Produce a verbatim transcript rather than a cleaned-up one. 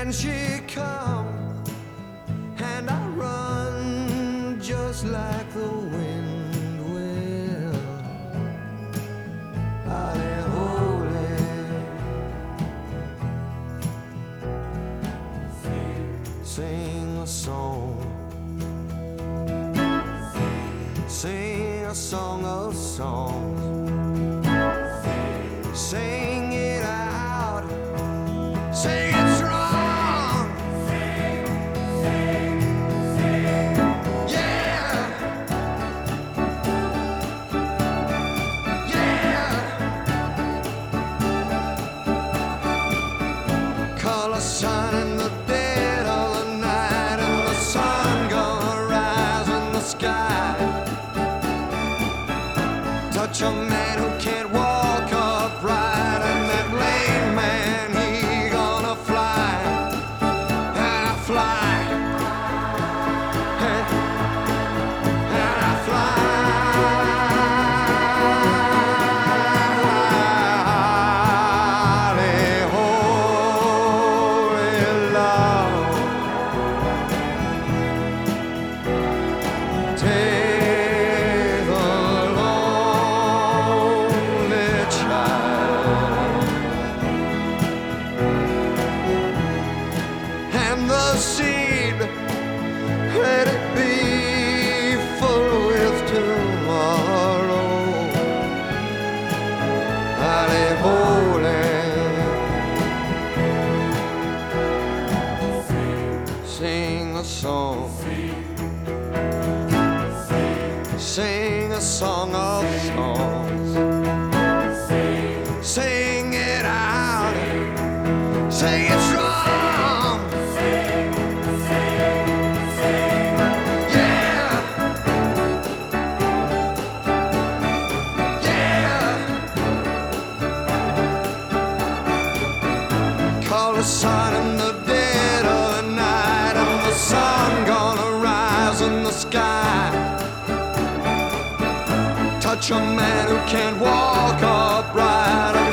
Then she come, and I run just like the wind will. Holly, holy, sing a song, sing a song of songs, sing it out, sing it strong. The sun and the dead of the night, and the sun gonna rise in the sky. Touch a man who can't walk upright, and that lame man, he gonna fly. And I fly, and, and I fly. And the seed, let it be full with tomorrow. Holly, holy, sing a song, sing a song of songs, sing it out, sing it strong. Call the sun and the dead of the night, and the sun gonna rise in the sky. Touch a man who can't walk upright.